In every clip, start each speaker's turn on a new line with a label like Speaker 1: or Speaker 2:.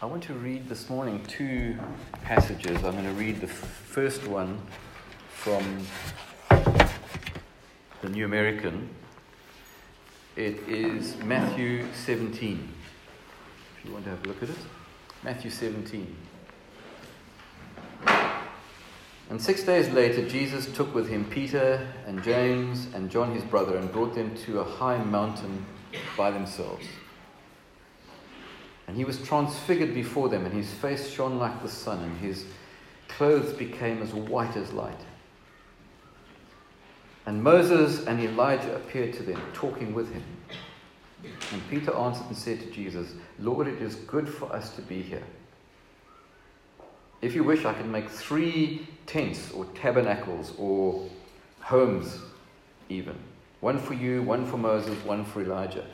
Speaker 1: I want to read this morning two passages. I'm going to read the first one from the New American. It is Matthew 17. If you want to have a look at it. Matthew 17. And 6 days later, Jesus took with him Peter and James and John his brother and brought them to a high mountain by themselves. And he was transfigured before them, and his face shone like the sun, and his clothes became as white as light. And Moses and Elijah appeared to them, talking with him. And Peter answered and said to Jesus, "Lord, it is good for us to be here. If you wish, I can make 3 tents or tabernacles or homes even. One for you, one for Moses, one for Elijah."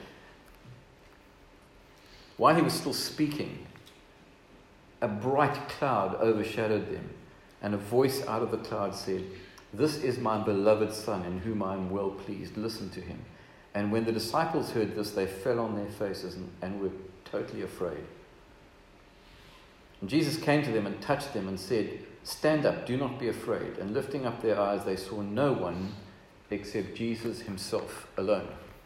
Speaker 1: While he was still speaking, a bright cloud overshadowed them, and a voice out of the cloud said, "This is my beloved Son, in whom I am well pleased. Listen to him." And when the disciples heard this, they fell on their faces and were totally afraid. And Jesus came to them and touched them and said, "Stand up, do not be afraid." And lifting up their eyes, they saw no one except Jesus himself alone.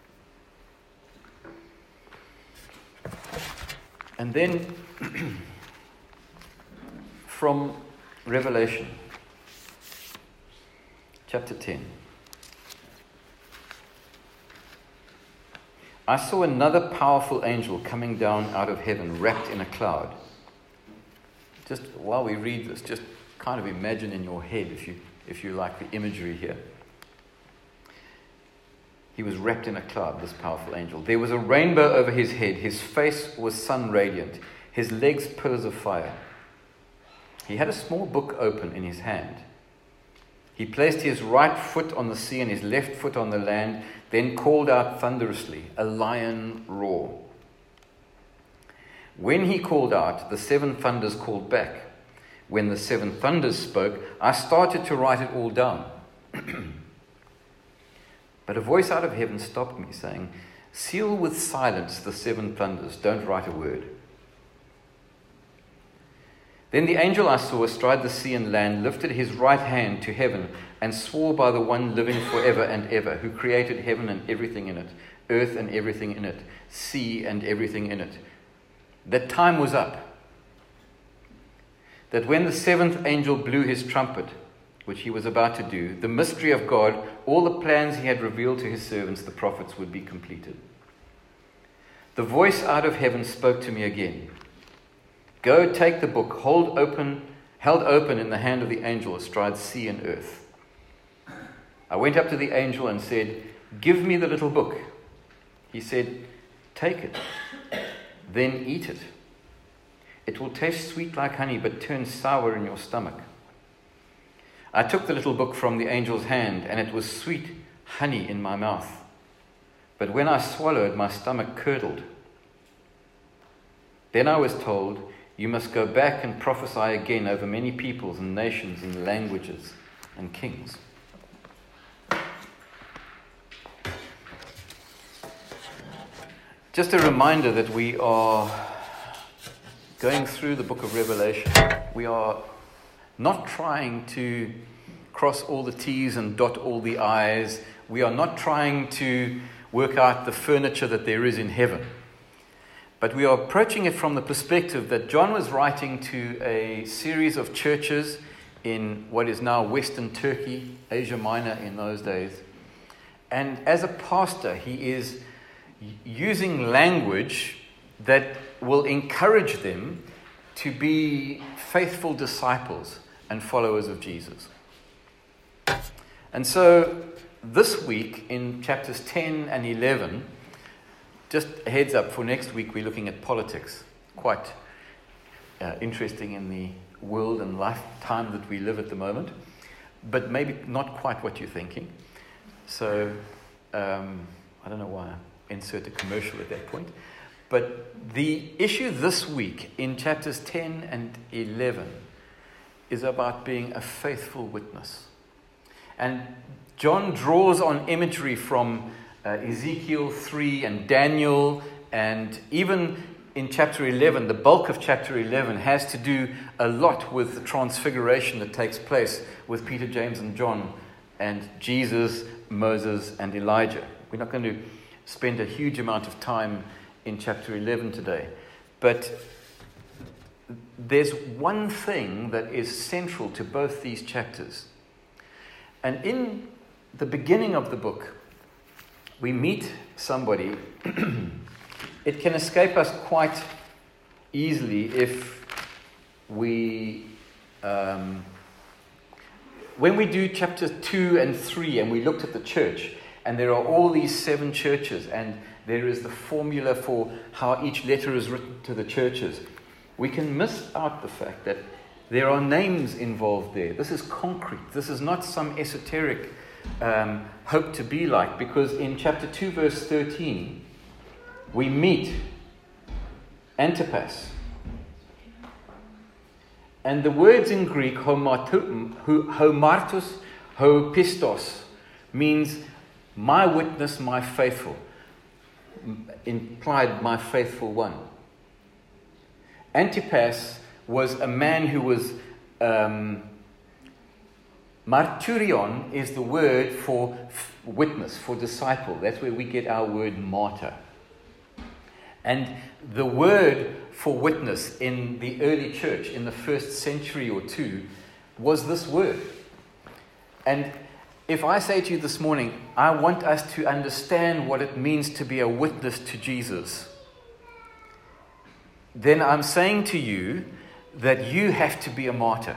Speaker 1: And then from Revelation, chapter 10. I saw another powerful angel coming down out of heaven, wrapped in a cloud. Just while we read this, just kind of imagine in your head, if you like the imagery here. He was wrapped in a cloud, this powerful angel. There was a rainbow over his head. His face was sun radiant. His legs pillars of fire. He had a small book open in his hand. He placed his right foot on the sea and his left foot on the land, then called out thunderously, a lion roar. When he called out, the 7 thunders called back. When the 7 thunders spoke, I started to write it all down. But a voice out of heaven stopped me, saying, "Seal with silence the 7 thunders. Don't write a word." Then the angel I saw astride the sea and land lifted his right hand to heaven and swore by the one living forever and ever, who created heaven and everything in it, earth and everything in it, sea and everything in it, that time was up. That when the 7th angel blew his trumpet, which he was about to do, the mystery of God, all the plans he had revealed to his servants, the prophets, would be completed. The voice out of heaven spoke to me again. "Go, take the book, held open in the hand of the angel astride sea and earth." I went up to the angel and said, "Give me the little book." He said, "Take it, then eat it. It will taste sweet like honey, but turn sour in your stomach." I took the little book from the angel's hand, and it was sweet honey in my mouth. But when I swallowed, my stomach curdled. Then I was told, "You must go back and prophesy again over many peoples and nations and languages and kings." Just a reminder that we are going through the book of Revelation. We are not trying to cross all the T's and dot all the I's. We are not trying to work out the furniture that there is in heaven. But we are approaching it from the perspective that John was writing to a series of churches in what is now Western Turkey, Asia Minor in those days. And as a pastor, he is using language that will encourage them to be faithful disciples and followers of Jesus. And so this week in chapters 10 and 11, just a heads up, for next week we're looking at politics. Quite interesting in the world and lifetime that we live at the moment, but maybe not quite what you're thinking. So I don't know why I insert a commercial at that point. But the issue this week in chapters 10 and 11 is about being a faithful witness. And John draws on imagery from Ezekiel 3 and Daniel, and even in chapter 11, the bulk of chapter 11, has to do a lot with the transfiguration that takes place with Peter, James, and John, and Jesus, Moses, and Elijah. We're not going to spend a huge amount of time in chapter 11 today, but there's one thing that is central to both these chapters. And in the beginning of the book, we meet somebody. It can escape us quite easily if we, when we do chapters 2 and 3 and we looked at the church, and there are all these 7 churches, and there is the formula for how each letter is written to the churches, we can miss out the fact that there are names involved there. This is concrete. This is not some esoteric hope to be like, because in chapter 2, verse 13, we meet Antipas. And the words in Greek, homartus, hopistos, means my witness, my faithful. Implied, my faithful one. Antipas was a man who was... marturion is the word for witness, for disciple. That's where we get our word martyr. And the word for witness in the early church, in the first century or two, was this word. And if I say to you this morning, I want us to understand what it means to be a witness to Jesus, then I'm saying to you that you have to be a martyr.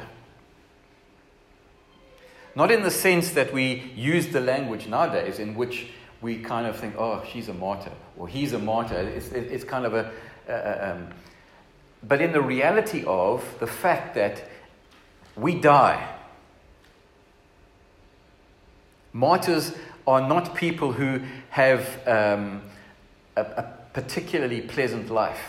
Speaker 1: Not in the sense that we use the language nowadays in which we kind of think, oh, she's a martyr, or he's a martyr. It's kind of but in the reality of the fact that we die. Martyrs are not people who have a particularly pleasant life.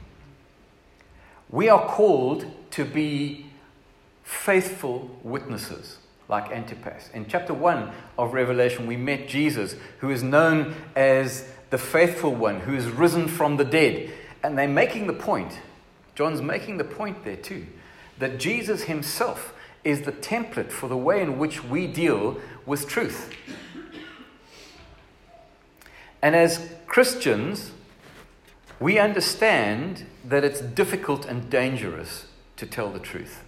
Speaker 1: We are called to be faithful witnesses, like Antipas. In chapter 1 of Revelation, we met Jesus, who is known as the faithful one, who is risen from the dead. And they're making the point, John's making the point there too, that Jesus himself is the template for the way in which we deal with truth. And as Christians, we understand that it's difficult and dangerous to tell the truth.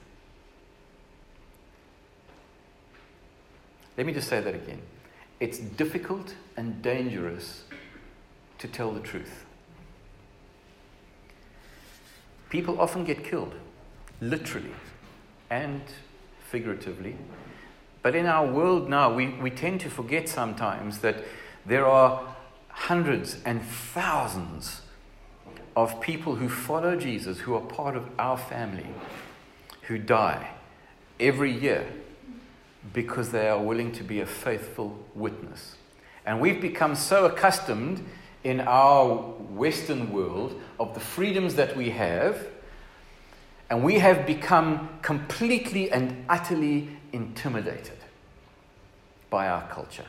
Speaker 1: Let me just say that again. It's difficult and dangerous to tell the truth. People often get killed, literally and figuratively. But in our world now, we tend to forget sometimes that there are hundreds and thousands of people who follow Jesus, who are part of our family, who die every year because they are willing to be a faithful witness. And we've become so accustomed in our Western world of the freedoms that we have, and we have become completely and utterly intimidated by our culture.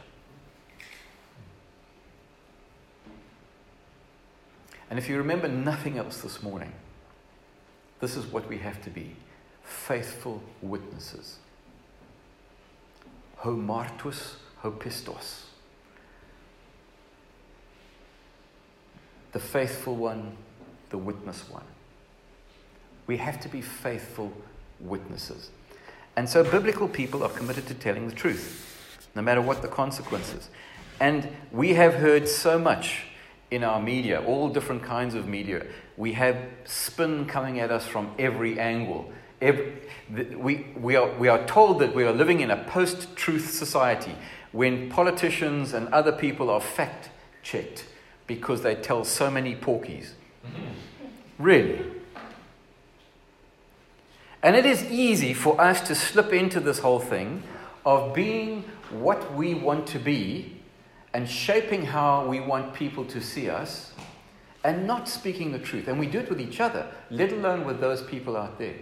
Speaker 1: And if you remember nothing else this morning, this is what we have to be: faithful witnesses. Homartus, hopistos. The faithful one, the witness one. We have to be faithful witnesses. And so biblical people are committed to telling the truth, no matter what the consequences. And we have heard so much in our media, all different kinds of media. We have spin coming at us from every angle. We are told that we are living in a post-truth society when politicians and other people are fact-checked because they tell so many porkies. Really. And it is easy for us to slip into this whole thing of being what we want to be and shaping how we want people to see us and not speaking the truth. And we do it with each other, let alone with those people out there.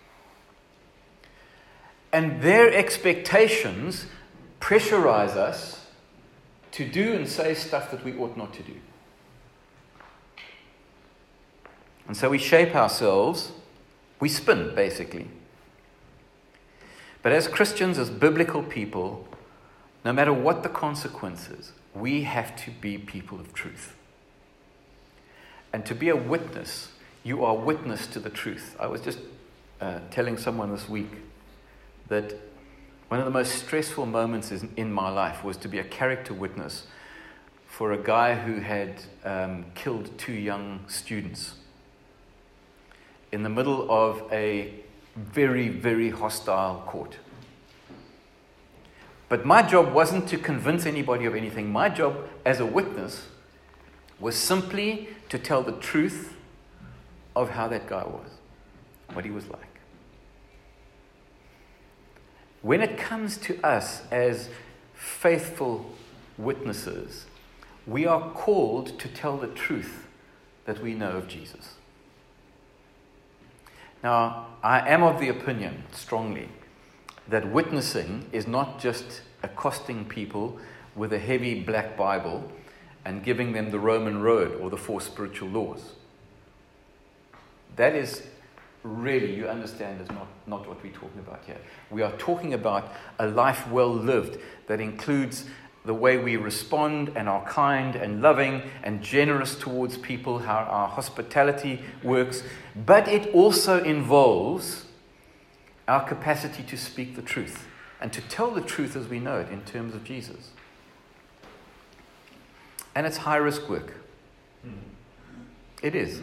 Speaker 1: And their expectations pressurize us to do and say stuff that we ought not to do. And so we shape ourselves, we spin, basically. But as Christians, as biblical people, no matter what the consequences, we have to be people of truth. And to be a witness, you are witness to the truth. I was just telling someone this week that one of the most stressful moments in my life was to be a character witness for a guy who had killed 2 young students in the middle of a very, very hostile court. But my job wasn't to convince anybody of anything. My job as a witness was simply to tell the truth of how that guy was, what he was like. When it comes to us as faithful witnesses, we are called to tell the truth that we know of Jesus. Now, I am of the opinion, strongly, that witnessing is not just accosting people with a heavy black Bible and giving them the Roman road or the 4 spiritual laws. That is really, you understand, is not what we're talking about here. We are talking about a life well lived that includes the way we respond and are kind and loving and generous towards people, how our hospitality works. But it also involves our capacity to speak the truth and to tell the truth as we know it in terms of Jesus. And it's high risk work. It is.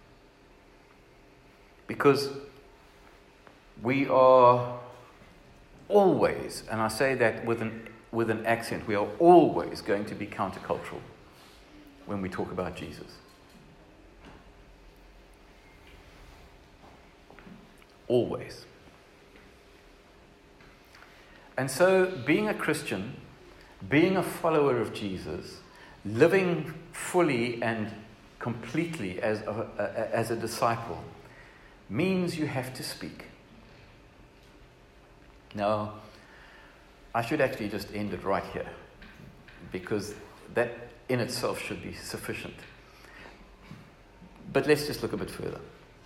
Speaker 1: Because we are always, and I say that with an accent, we are always going to be countercultural when we talk about Jesus. Always. And so being a Christian, being a follower of Jesus, living fully and completely as a disciple, means you have to speak. Now, I should actually just end it right here, because that in itself should be sufficient. But let's just look a bit further.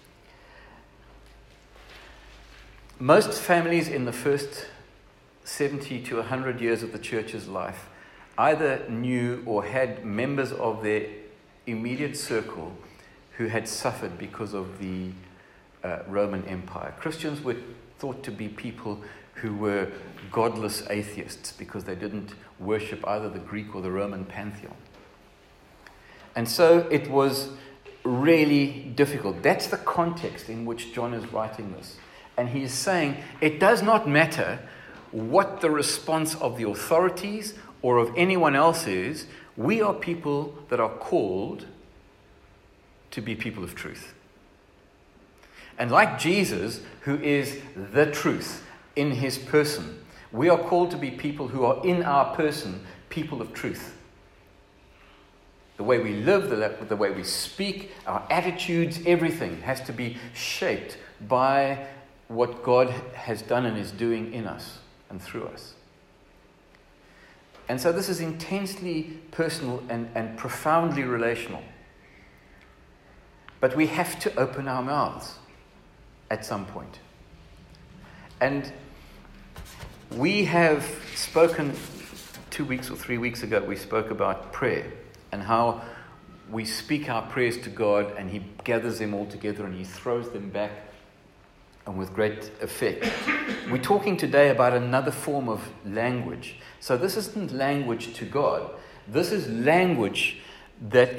Speaker 1: Most families in the first 70 to 100 years of the church's life either knew or had members of their immediate circle who had suffered because of the Roman Empire. Christians were thought to be people who were godless atheists because they didn't worship either the Greek or the Roman pantheon. And so it was really difficult. That's the context in which John is writing this. And he is saying it does not matter what the response of the authorities or of anyone else is. We are people that are called to be people of truth. And like Jesus, who is the truth in his person, we are called to be people who are in our person, people of truth. The way we live, the way we speak, our attitudes, everything has to be shaped by what God has done and is doing in us and through us. And so this is intensely personal and profoundly relational. But we have to open our mouths at some point. And we have spoken 2 weeks or 3 weeks ago, we spoke about prayer and how we speak our prayers to God and he gathers them all together and he throws them back, and with great effect. We're talking today about another form of language. So this isn't language to God. This is language that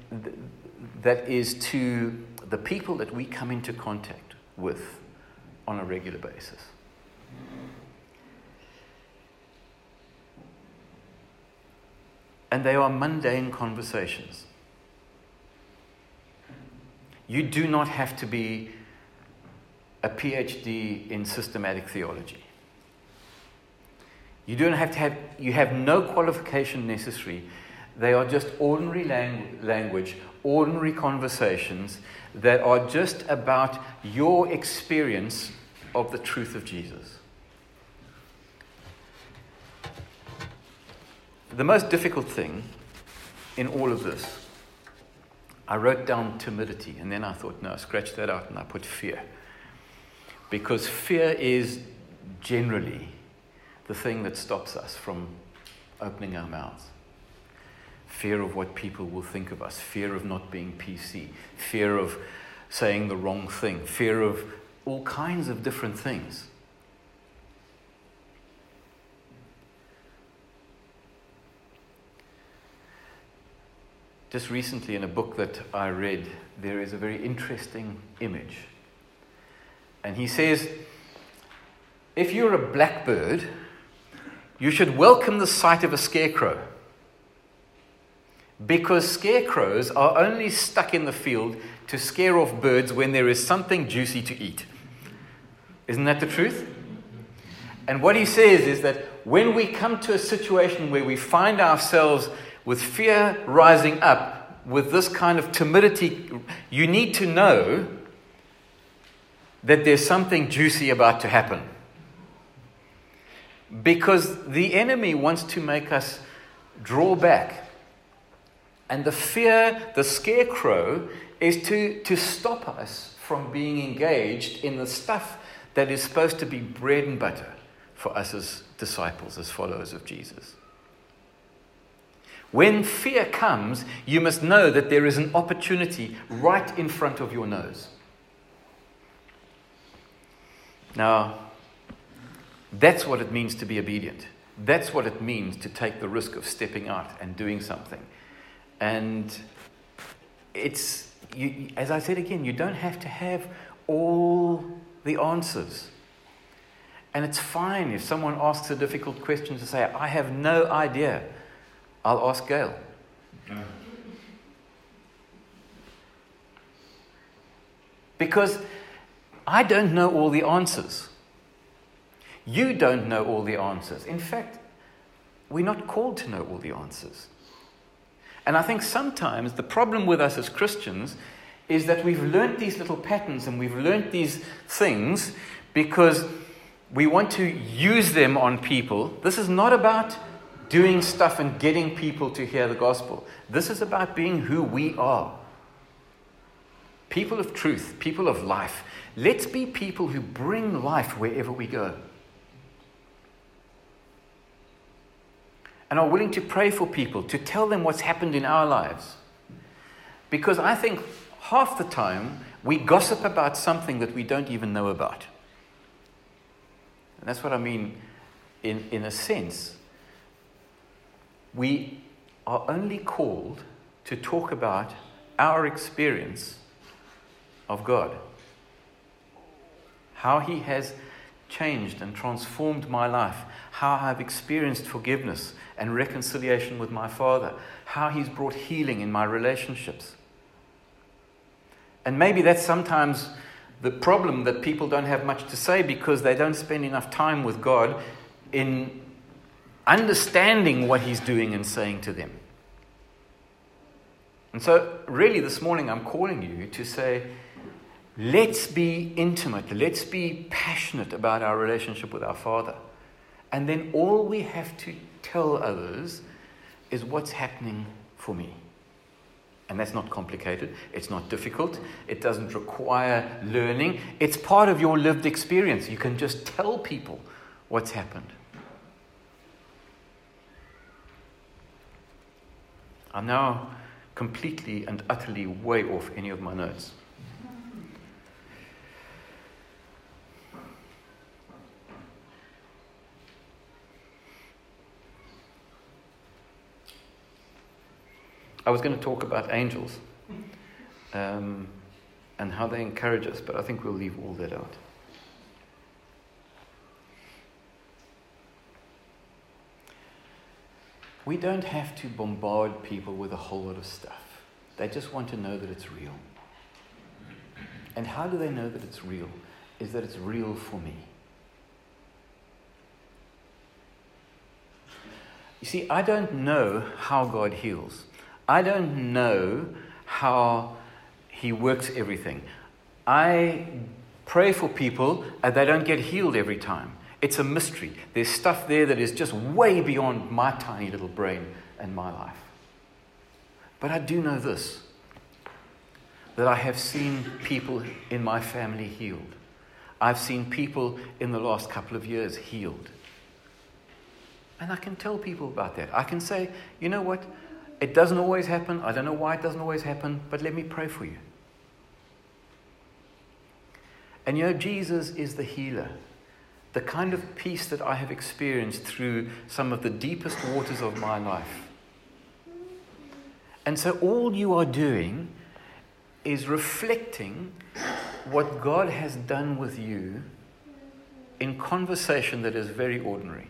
Speaker 1: is to the people that we come into contact with on a regular basis. And they are mundane conversations. You do not have to be a PhD in systematic theology. You don't have to have, you have no qualification necessary. They are just ordinary language, ordinary conversations that are just about your experience of the truth of Jesus. The most difficult thing in all of this, I wrote down timidity, and then I thought, no, scratch that out, and I put fear. Because fear is generally the thing that stops us from opening our mouths. Fear of what people will think of us, fear of not being PC, fear of saying the wrong thing, fear of all kinds of different things. Just recently in a book that I read, there is a very interesting image. And he says, if you're a blackbird, you should welcome the sight of a scarecrow. Because scarecrows are only stuck in the field to scare off birds when there is something juicy to eat. Isn't that the truth? And what he says is that when we come to a situation where we find ourselves with fear rising up, with this kind of timidity, you need to know that there's something juicy about to happen. Because the enemy wants to make us draw back. And the fear, the scarecrow, is to stop us from being engaged in the stuff that is supposed to be bread and butter for us as disciples, as followers of Jesus. When fear comes, you must know that there is an opportunity right in front of your nose. Now, that's what it means to be obedient. That's what it means to take the risk of stepping out and doing something. And it's, as I said again, you don't have to have all the answers. And it's fine if someone asks a difficult question to say, I have no idea. I'll ask Gail. Because I don't know all the answers. You don't know all the answers. In fact, we're not called to know all the answers. And I think sometimes the problem with us as Christians is that we've learnt these little patterns and we've learnt these things because we want to use them on people. This is not about doing stuff and getting people to hear the gospel. This is about being who we are. People of truth, people of life. Let's be people who bring life wherever we go. And are willing to pray for people, to tell them what's happened in our lives. Because I think half the time we gossip about something that we don't even know about. And that's what I mean in a sense. We are only called to talk about our experience of God. How He has changed and transformed my life. How I've experienced forgiveness and reconciliation with my Father. How He's brought healing in my relationships. And maybe that's sometimes the problem, that people don't have much to say because they don't spend enough time with God in understanding what He's doing and saying to them. And so really this morning I'm calling you to say, let's be intimate, let's be passionate about our relationship with our Father. And then all we have to tell others is what's happening for me. And that's not complicated. It's not difficult. It doesn't require learning. It's part of your lived experience. You can just tell people what's happened. I'm now completely and utterly way off any of my notes. I was going to talk about angels and how they encourage us, but I think we'll leave all that out. We don't have to bombard people with a whole lot of stuff. They just want to know that it's real. And how do they know that it's real? Is that it's real for me. You see, I don't know how God heals. I don't know how He works everything. I pray for people and they don't get healed every time. It's a mystery. There's stuff there that is just way beyond my tiny little brain and my life. But I do know this. that I have seen people in my family healed. I've seen people in the last couple of years healed. And I can tell people about that. I can say, you know what? It doesn't always happen. I don't know why it doesn't always happen, but let me pray for you. And you know, Jesus is the healer. The kind of peace that I have experienced through some of the deepest waters of my life. And so all you are doing is reflecting what God has done with you in conversation that is very ordinary.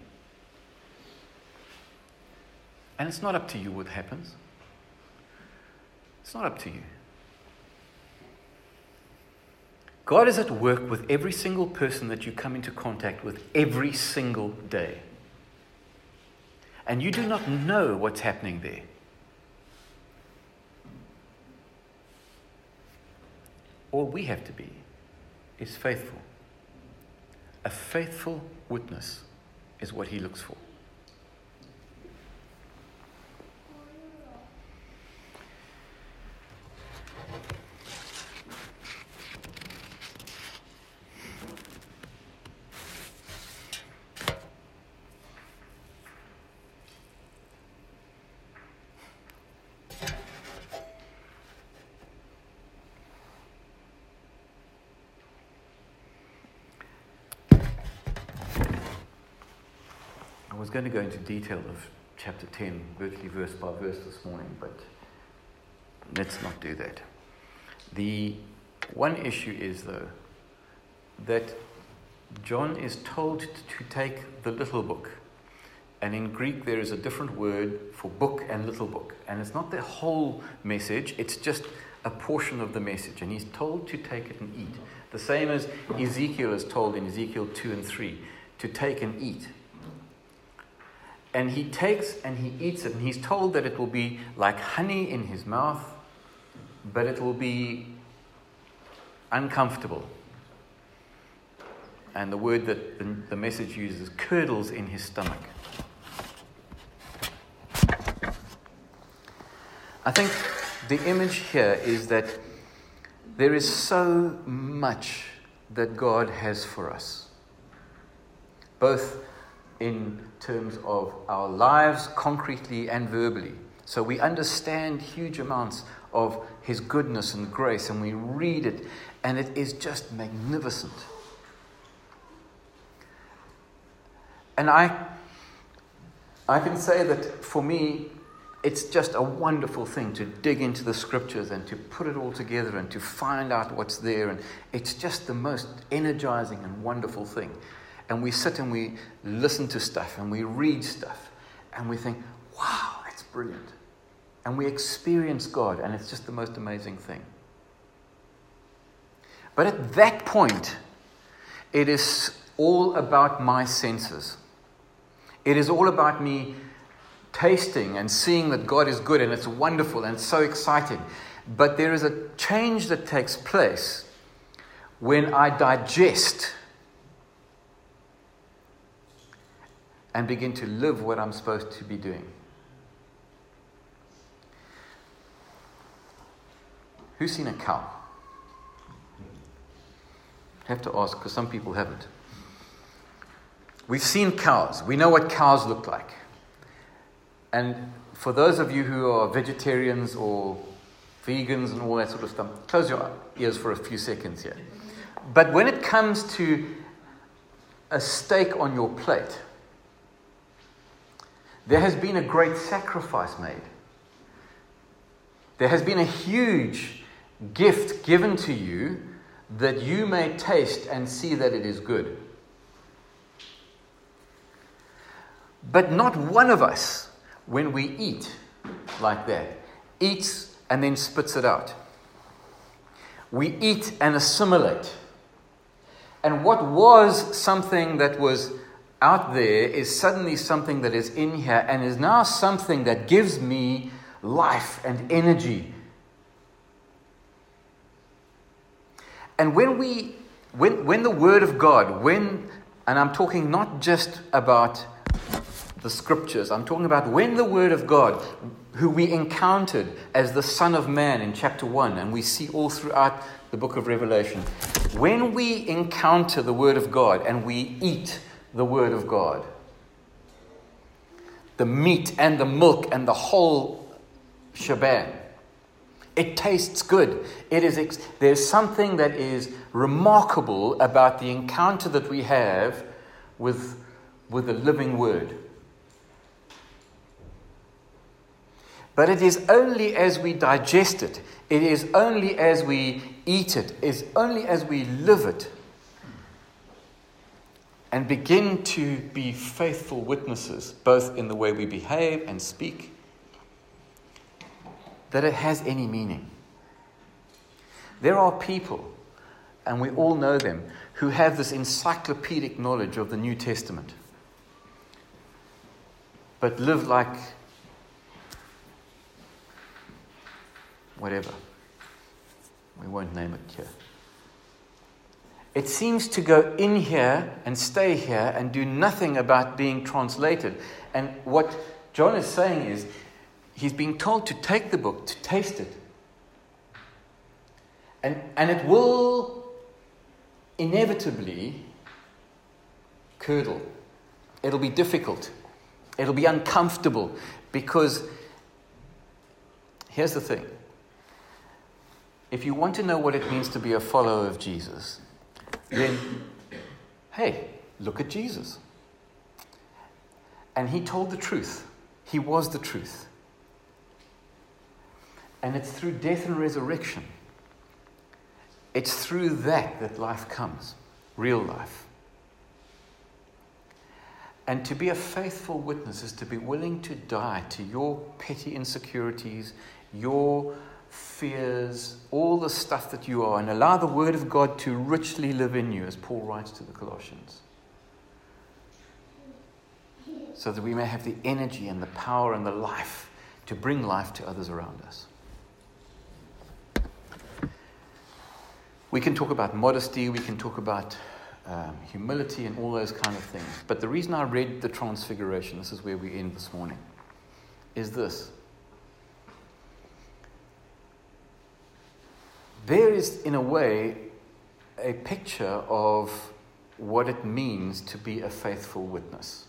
Speaker 1: And it's not up to you what happens. It's not up to you. God is at work with every single person that you come into contact with every single day. And you do not know what's happening there. All we have to be is faithful. A faithful witness is what he looks for. I was going to go into detail of chapter 10, virtually verse by verse this morning, but let's not do that. The one issue is, though, that John is told to take the little book. And in Greek, there is a different word for book and little book. And it's not the whole message, it's just a portion of the message. And he's told to take it and eat. The same as Ezekiel is told in Ezekiel 2 and 3, to take and eat. And he takes and he eats it, and he's told that it will be like honey in his mouth, but it will be uncomfortable. And the word that the message uses, curdles in his stomach. I think the image here is that there is so much that God has for us, both in terms of our lives, concretely and verbally. So we understand huge amounts of his goodness and grace, and we read it, and it is just magnificent. And I can say that for me, it's just a wonderful thing to dig into the scriptures and to put it all together and to find out what's there. And it's just the most energizing and wonderful thing. And we sit and we listen to stuff and we read stuff and we think, wow, that's brilliant. And we experience God, and it's just the most amazing thing. But at that point, it is all about my senses. It is all about me tasting and seeing that God is good, and it's wonderful and it's so exciting. But there is a change that takes place when I digest and begin to live what I'm supposed to be doing. Who's seen a cow? I have to ask because some people haven't. We've seen cows. We know what cows look like. And for those of you who are vegetarians or vegans and all that sort of stuff, close your ears for a few seconds here. But when it comes to a steak on your plate, there has been a great sacrifice made. There has been a huge gift given to you that you may taste and see that it is good. But not one of us, when we eat like that, eats and then spits it out. We eat and assimilate. And what was something that was out there is suddenly something that is in here and is now something that gives me life and energy. And when the Word of God, and I'm talking not just about the scriptures, I'm talking about when the Word of God who we encountered as the Son of Man in chapter 1, and we see all throughout the book of Revelation. When we encounter the Word of God and we eat the Word of God, the meat and the milk and the whole shebang, it tastes good. There's something that is remarkable about the encounter that we have with the living Word. But it is only as we digest it, it is only as we eat it, it is only as we live it and begin to be faithful witnesses, both in the way we behave and speak, that it has any meaning. There are people, and we all know them, who have this encyclopedic knowledge of the New Testament, but live like whatever. We won't name it here. It seems to go in here and stay here and do nothing about being translated. And what John is saying is, he's being told to take the book, to taste it. And it will inevitably curdle. It'll be difficult. It'll be uncomfortable, because here's the thing. If you want to know what it means to be a follower of Jesus, then, hey, look at Jesus. And he told the truth. He was the truth. And it's through death and resurrection. It's through that life comes, real life. And to be a faithful witness is to be willing to die to your petty insecurities, your fears, all the stuff that you are, and allow the Word of God to richly live in you, as Paul writes to the Colossians, so that we may have the energy and the power and the life to bring life to others around us. We can talk about modesty, we can talk about humility and all those kind of things. But the reason I read the Transfiguration, this is where we end this morning, is this. There is, in a way, a picture of what it means to be a faithful witness.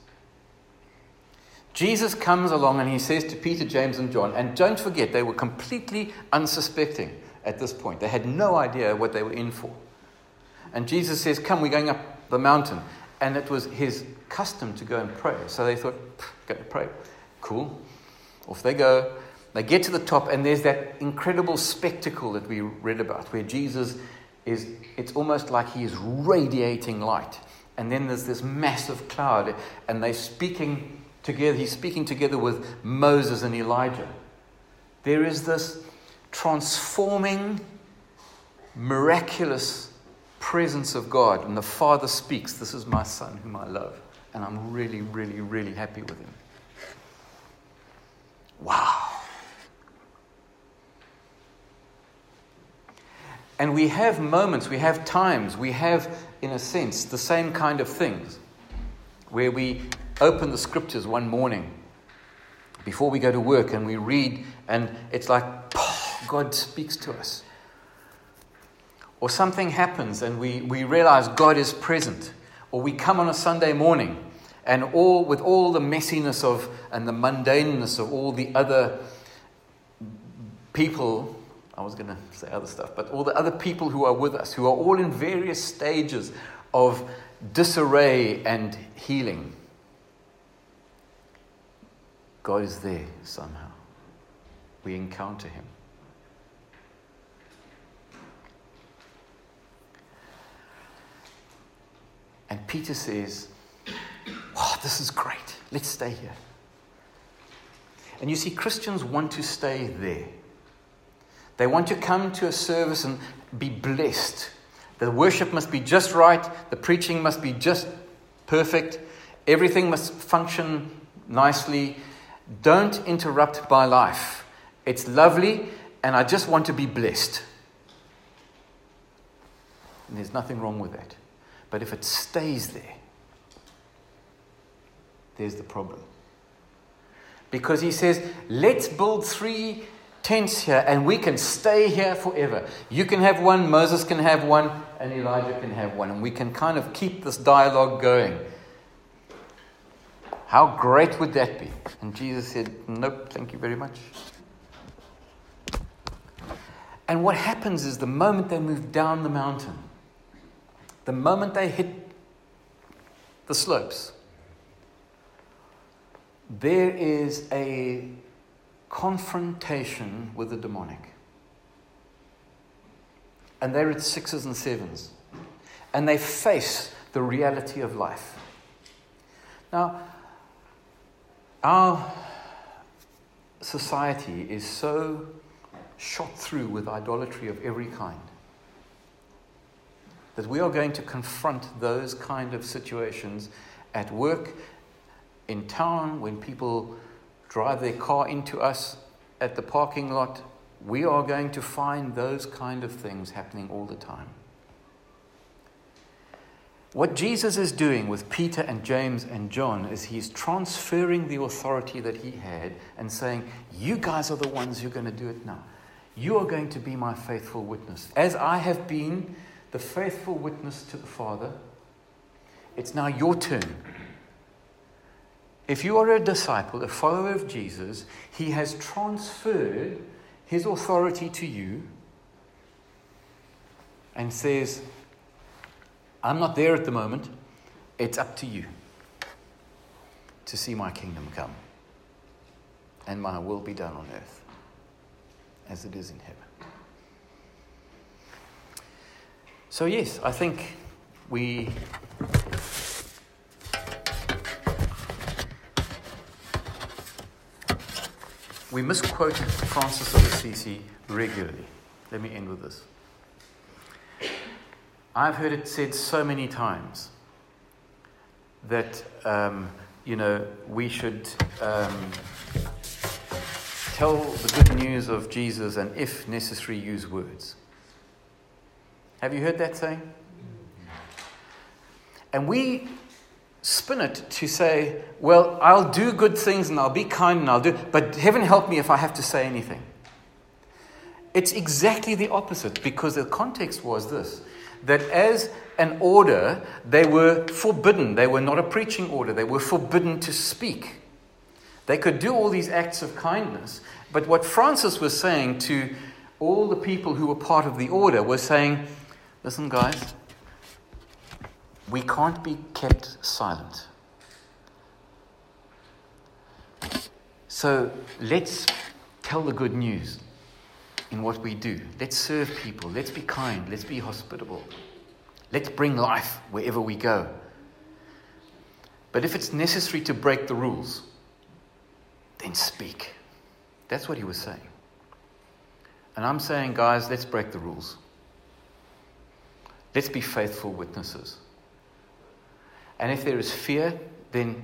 Speaker 1: Jesus comes along and he says to Peter, James, and John, and don't forget, they were completely unsuspecting at this point. They had no idea what they were in for. And Jesus says, come, we're going up the mountain. And it was his custom to go and pray. So they thought, go to pray. Cool. Off they go. They get to the top, and there's that incredible spectacle that we read about, where Jesus it's almost like he is radiating light. And then there's this massive cloud, and they're speaking together. He's speaking together with Moses and Elijah. There is this transforming, miraculous presence of God. And the Father speaks, this is my Son whom I love. And I'm really, really, really happy with him. Wow. And we have moments, we have times, we have, in a sense, the same kind of things, where we open the scriptures one morning before we go to work and we read, and it's like, God speaks to us. Or something happens and we realize God is present. Or we come on a Sunday morning and with all the messiness and the mundaneness of all the other people, I was going to say other stuff, but all the other people who are with us, who are all in various stages of disarray and healing. God is there somehow. We encounter him. And Peter says, wow, this is great. Let's stay here. And you see, Christians want to stay there. They want to come to a service and be blessed. The worship must be just right. The preaching must be just perfect. Everything must function nicely. Don't interrupt my life. It's lovely, and I just want to be blessed. And there's nothing wrong with that. But if it stays there, there's the problem. Because he says, let's build 3 tents here and we can stay here forever. You can have one, Moses can have one, and Elijah can have one. And we can kind of keep this dialogue going. How great would that be? And Jesus said, nope, thank you very much. And what happens is the moment they move down the mountain, the moment they hit the slopes, there is a confrontation with the demonic. And they're at 6s and 7s. And they face the reality of life. Now, our society is so shot through with idolatry of every kind that we are going to confront those kind of situations at work, in town, when people drive their car into us at the parking lot. We are going to find those kind of things happening all the time. What Jesus is doing with Peter and James and John is he's transferring the authority that he had and saying, you guys are the ones who are going to do it now. You are going to be my faithful witness. As I have been the faithful witness to the Father, it's now your turn. If you are a disciple, a follower of Jesus, he has transferred his authority to you and says, I'm not there at the moment. It's up to you to see my kingdom come and my will be done on earth as it is in heaven. So yes, I think we misquote Francis of Assisi regularly. Let me end with this. I've heard it said so many times that, we should tell the good news of Jesus and, if necessary, use words. Have you heard that saying? And we spin it to say, well, I'll do good things and I'll be kind and but heaven help me if I have to say anything. It's exactly the opposite, because the context was this, that as an order, they were forbidden. They were not a preaching order. They were forbidden to speak. They could do all these acts of kindness, but what Francis was saying to all the people who were part of the order was saying, listen guys, we can't be kept silent. So let's tell the good news in what we do. Let's serve people. Let's be kind. Let's be hospitable. Let's bring life wherever we go. But if it's necessary to break the rules, then speak. That's what he was saying. And I'm saying, guys, let's break the rules. Let's be faithful witnesses. And if there is fear, then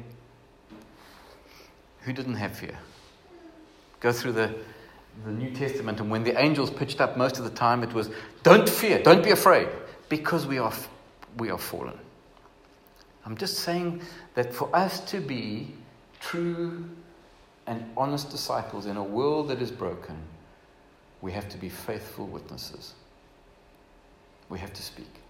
Speaker 1: who didn't have fear? Go through the New Testament, and when the angels pitched up, most of the time it was, don't fear, don't be afraid, because we are fallen. I'm just saying that for us to be true and honest disciples in a world that is broken, we have to be faithful witnesses. We have to speak.